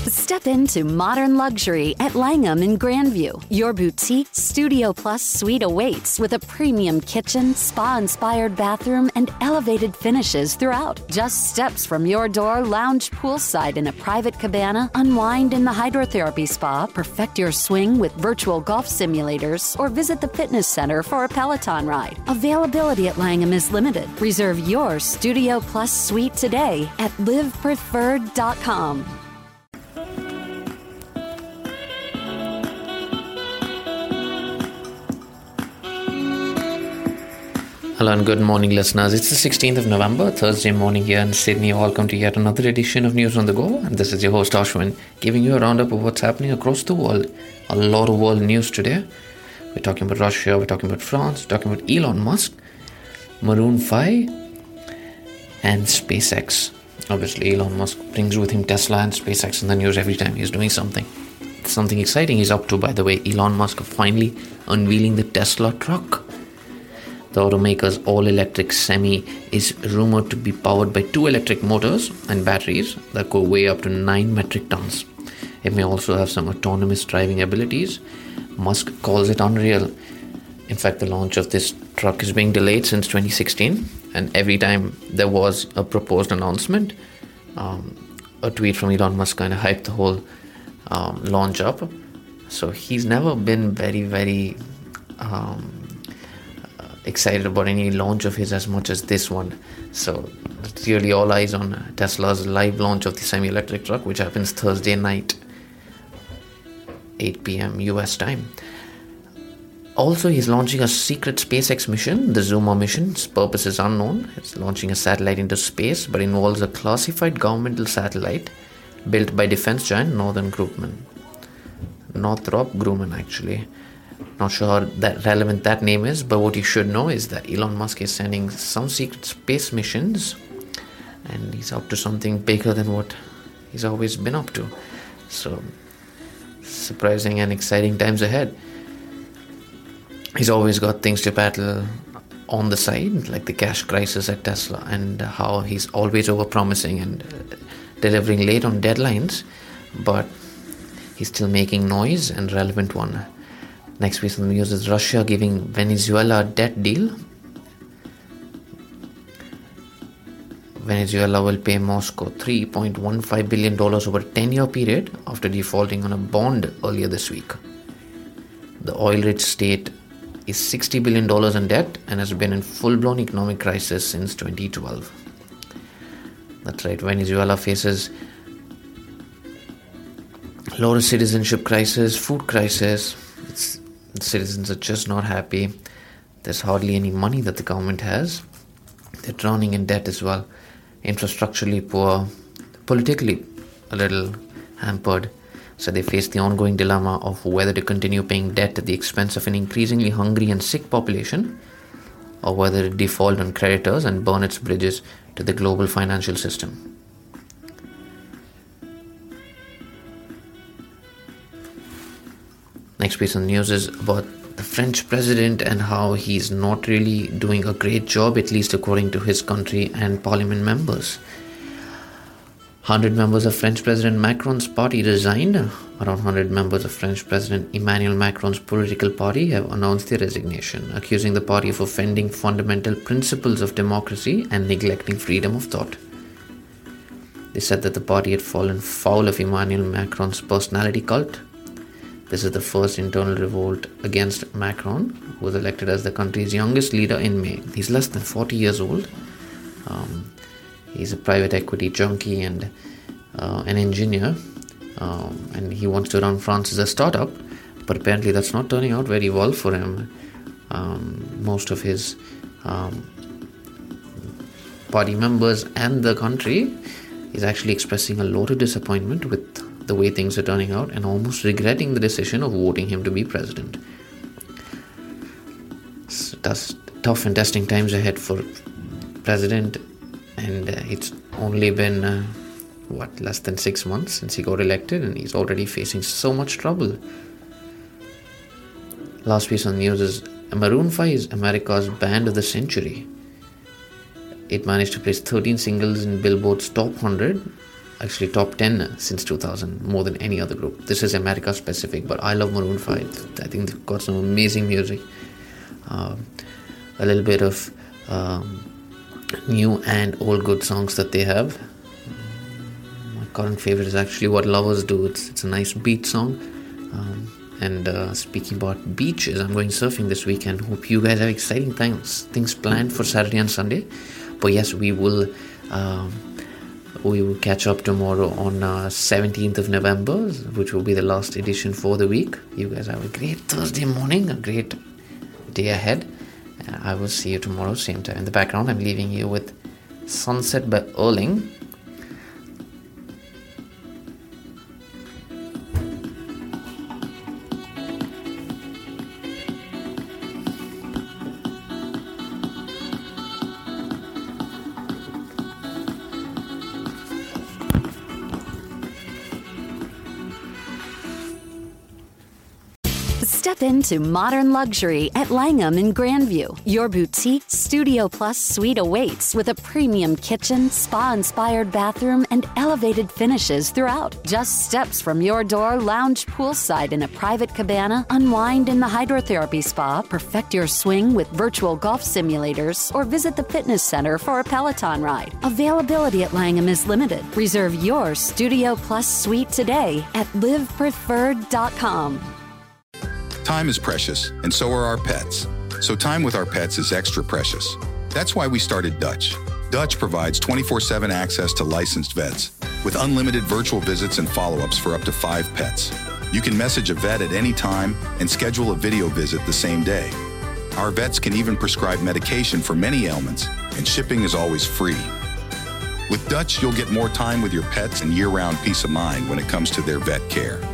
Step into modern luxury at Langham in Grandview. Your boutique Studio Plus suite awaits with a premium kitchen, spa-inspired bathroom, and elevated finishes throughout. Just steps from your door, lounge poolside in a private cabana, unwind in the hydrotherapy spa, perfect your swing with virtual golf simulators, or visit the fitness center for a Peloton ride. Availability at Langham is limited. Reserve your Studio Plus suite today at livepreferred.com. Hello and good morning, listeners. It's the 16th of November, Thursday morning here in Sydney. Welcome to yet another edition of News on the Go. And this is your host, Ashwin, giving you a roundup of what's happening across the world. A lot of world news today. We're talking about Russia, we're talking about France, we're talking about Elon Musk, Maroon 5, and SpaceX. Obviously, Elon Musk brings with him Tesla and SpaceX in the news every time he's doing something. Something exciting he's up to, by the way. Elon Musk finally unveiling the Tesla truck. The automaker's all-electric Semi is rumored to be powered by 2 electric motors and batteries that go weigh up to 9 metric tons. It may also have some autonomous driving abilities. Musk calls it unreal. In fact, the launch of this truck is being delayed since 2016, and every time there was a proposed announcement, a tweet from Elon Musk kind of hyped the whole launch up. So he's never been very excited about any launch of his as much as this one. So it's really all eyes on Tesla's live launch of the semi-electric truck, which happens Thursday night, 8 p.m. US time. Also, he's launching a secret SpaceX mission. The Zuma mission's purpose is unknown. It's launching a satellite into space, but involves a classified governmental satellite built by defense giant Northrop Grumman, actually. Not sure how that relevant that name is, but what you should know is that Elon Musk is sending some secret space missions, and he's up to something bigger than what he's always been up to. So, surprising and exciting times ahead. He's always got things to battle on the side, like the cash crisis at Tesla, and how he's always overpromising and delivering late on deadlines, but he's still making noise and relevant one. Next piece of the news is Russia giving Venezuela a debt deal. Venezuela will pay Moscow $3.15 billion over a 10-year period after defaulting on a bond earlier this week. The oil-rich state is $60 billion in debt and has been in full-blown economic crisis since 2012. That's right, Venezuela faces a lot of citizenship crisis, food crisis. Citizens are just not happy. There's hardly any money that the government has. They're drowning in debt as well. Infrastructurally poor, politically a little hampered. So they face the ongoing dilemma of whether to continue paying debt at the expense of an increasingly hungry and sick population, or whether to default on creditors and burn its bridges to the global financial system. Next piece of news is about the French president and how he's not really doing a great job, at least according to his country and parliament members. 100 members of French President Macron's party resigned. Around 100 members of French President Emmanuel Macron's political party have announced their resignation, accusing the party of offending fundamental principles of democracy and neglecting freedom of thought. They said that the party had fallen foul of Emmanuel Macron's personality cult. This is the first internal revolt against Macron, who was elected as the country's youngest leader in May. He's less than 40 years old. He's a private equity junkie and an engineer, and he wants to run France as a startup, but apparently that's not turning out very well for him. Most of his party members and the country is actually expressing a lot of disappointment with the way things are turning out and almost regretting the decision of voting him to be president. So that's tough and testing times ahead for president, and it's only been less than 6 months since he got elected, and he's already facing so much trouble. Last piece on news is Maroon 5 is America's band of the century. It managed to place 13 singles in Billboard's Top 100 actually top 10 since 2000, more than any other group. This is America specific, but I love Maroon 5. I think they've got some amazing music. A little bit of new and old good songs that they have. My current favorite is actually What Lovers Do. It's a nice beach song. And speaking about beaches, I'm going surfing this weekend. Hope you guys have exciting things planned for Saturday and Sunday. But yes, we will catch up tomorrow on 17th of November, which will be the last edition for the week. You guys have a great Thursday morning, a great day ahead. And I will see you tomorrow, same time. In the background, I'm leaving you with Sunset by Erling. Step into modern luxury at Langham in Grandview. Your boutique Studio Plus suite awaits with a premium kitchen, spa-inspired bathroom, and elevated finishes throughout. Just steps from your door, lounge poolside in a private cabana, unwind in the hydrotherapy spa, perfect your swing with virtual golf simulators, or visit the fitness center for a Peloton ride. Availability at Langham is limited. Reserve your Studio Plus suite today at livepreferred.com. Time is precious, and so are our pets. So time with our pets is extra precious. That's why we started Dutch. Dutch provides 24/7 access to licensed vets, with unlimited virtual visits and follow-ups for up to 5 pets. You can message a vet at any time and schedule a video visit the same day. Our vets can even prescribe medication for many ailments, and shipping is always free. With Dutch, you'll get more time with your pets and year-round peace of mind when it comes to their vet care.